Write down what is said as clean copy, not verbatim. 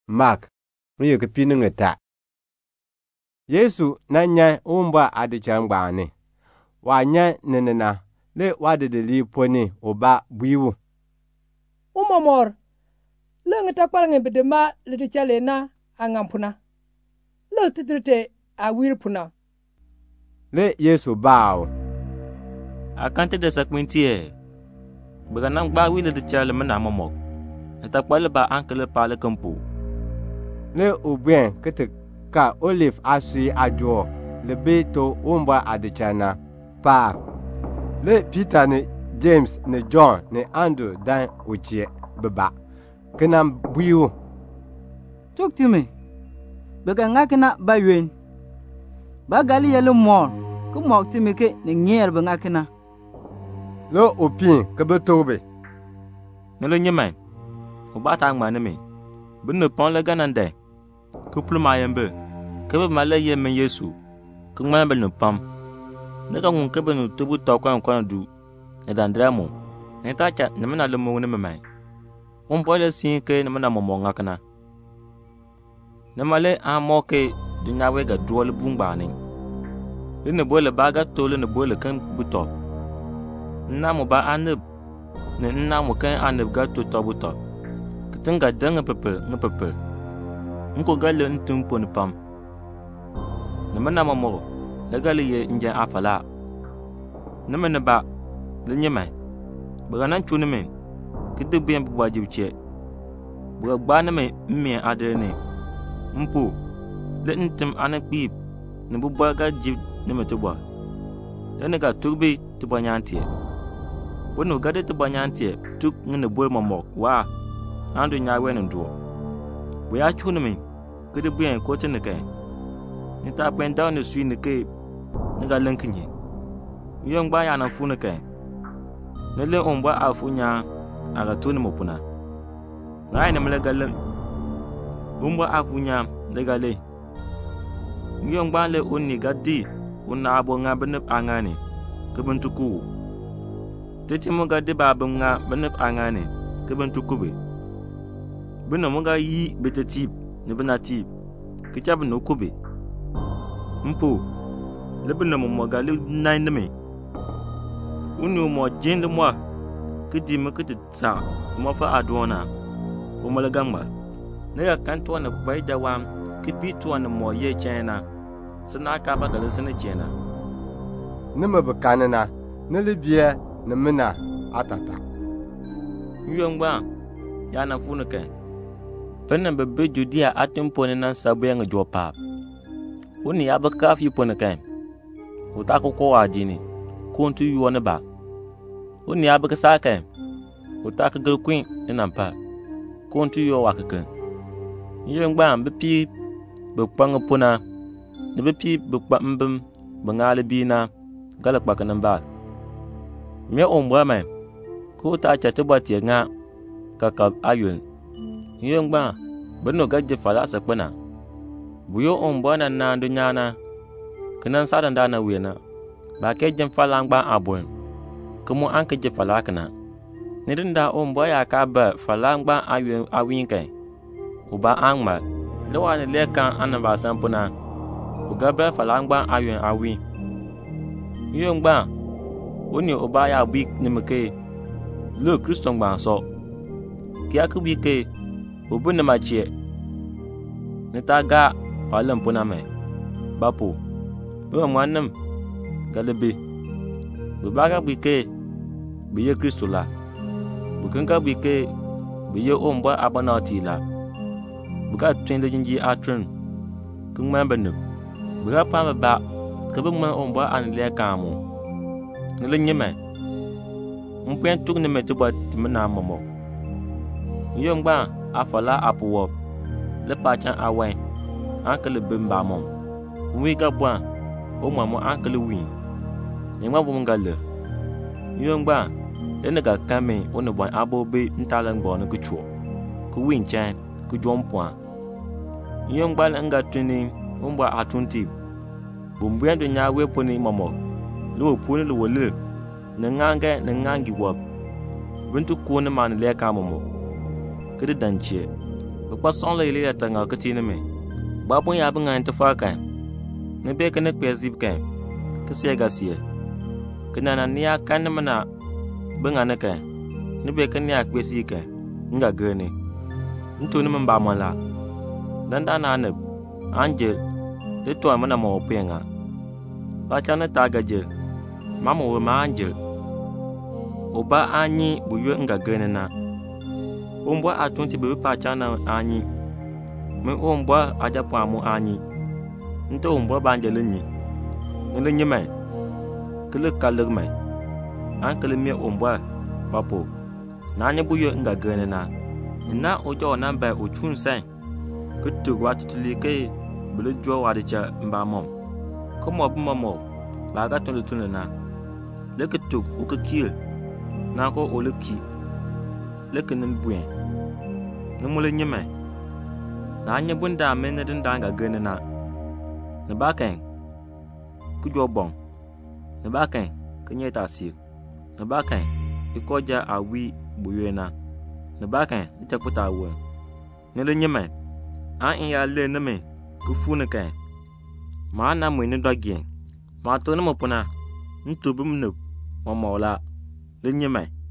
Mark ye ke pinu ngata. Yesu na nya umba adichangbani. Wa nya nenena le wadede li poni oba bwiwu. Umomor. Le ngata kwalnge bedema le tichale na angampuna. Le titrite awirpuna. Le Yesu bao. Akante de sakmintie. Baganam gba wi le tichale mena momok. Eta kwale ba ankele pale kampu. Le ubien kete ka olive asui ajo le beto umba adichana pa. Le Peter ne James ne John ne Andrew dan ochie beba. Kenam bwiwu. Tuktime. Bega ngakina baywen. Bagali yelo mor. Ku mok time ke ne nyer be ngakina. Lo opin ke betobe. Nelo nyemai. Ubata ngmane me. Benne pon le ganande. Kuplu mayembe. Kebe male ye men Yesu. Ku ngmane no pam. Nega ngun kebe no tubu to kwan du. Ne dandramo. Ne tacha ne mena le mo ne memai. Boile sin ke ne mena mo ngakana. Ne male a moke dunyawe ga duwal bungbani. Ne boile baga tole ne boile kan buto. Na mo ba anib. Ne na mo kan anib ga to buto. Kitinga danga pepe. Nko gale ntumpo ne pam. Ne mena mo le gale ye nje afala. Ne mena ba le nyemai. Baga nan chune men. Kide bien bu wajibche. Buga gbane me mi adene. Mpo le ntim anakbib ne bu baga jib ne metobwa. Dene ga turbi to banyantie. Bono gade to banyantie tuk ngene boy momok wa andu nyawe ndo. Bu ya chune me kide bien ko tene kai. Ni ta pen down ne sui ne ke ne ga lenkinye. Yong ba ya na fu ne kai. Ne le omba afunya aga tuni mopuna. Ngai na mele galle. Umba afunya de galle. Ngiyong bale onni gaddi unna abo nga benep angane. Kebentuku. Tete mo gaddi babam nga benep angane. Kebentuku be. Beno mo ga yi betetip ne benatip. Kichab no kube. Mpo. Lebeno mo galle nine me. Unu mo jende mo kiti mekiti tsa mo fa adona o malagamba ne ya kanto na baida wa kipitu na mo ye chena sana ka ba gale sana chena Ne mabakanana ne libia ne mena atata. Yongba ya na funu ke penna bebe judia atimpo ne nan sabuya nga jopa uni ya baka fi pona ke utako ko ajini kontu yuone ba uni ya baka saka utaka gel queen enampa kontu yo wakakan yengba mbepi bekpang pona ne bepi bekpa mbem bangale bina galakpa kanamba me ombwa mai ko ta chate bati nga kakab ayun yengba beno gaje fala sakpana buyo ombwa na nando nyana kanan sadan dana wena ba ke jem fala ngba abun kumu anke je fala kana nirinda ombwa ya ka ba fala ngba ayun awin kai uba angma lewani lekan anaba sampuna ugaba fala ngba ayun awin yengba oni uba ya bi nimke lo Kristo ngba so kia kubi ke ubun na machie nitaga walam puna me bapu bo mwanam galebe bubaga bike biye Kristo la bukanka bike biye omba abanati la buka twende jinji atun kungma banu buka pa ba kabuma omba an le kamu le nyeme mpen tuk ne metuba timna momo yongba afala apuwo le pachan awen ankele bemba mom wi gabwa o mamo ankele wi nyama bumngale yongba enega kame ono bon abobe ntalang bon kucho ku win chan ku jompwa yongba nga tuni umba atunti bumbuyando nyawe poni momo lo poni lo wole nangangi wob buntu ko ne man le ka momo kede danche ba song le ile ta nga ka ti ne me ba bon ya ban ta fa kan ne be ka ne pe zip kan ka se ga sie kana na niya kan mana ban na kan ne be ka niya pe si kan nga ga ne nto ne man ba mo la dan da na ne angel de to mana mo pe nga ba cha na ta ga je mama wo ma angel oba anyi bu yo nga ga ne na ombwa atunti be pa cha na anyi me ombwa aja pa mu anyi nto ombwa ba angel ni ne nyi mai kele kaler mai an kele mi ombwa papo na anyi bu yo nga ga ne na ojo na ba o chun sai kutu wa tutuli ke bele jo wa de cha mba mom ko mo bu mo ba ga tun na le kutu o ke kiel na ko o le ki le ke nim buen ne mo le nyeme na anya bunda me ne den da ga gane na ne ba kan ku jo bon ne ba kan ke nye ta si ne ba kan ko ja awi buye na ne ba kan ita kuta wo ne le nyeme an in ya le ne me ku fu ne kan ma na mo ni dogien ma to ne mo puna nto bum ne mo la le nyeme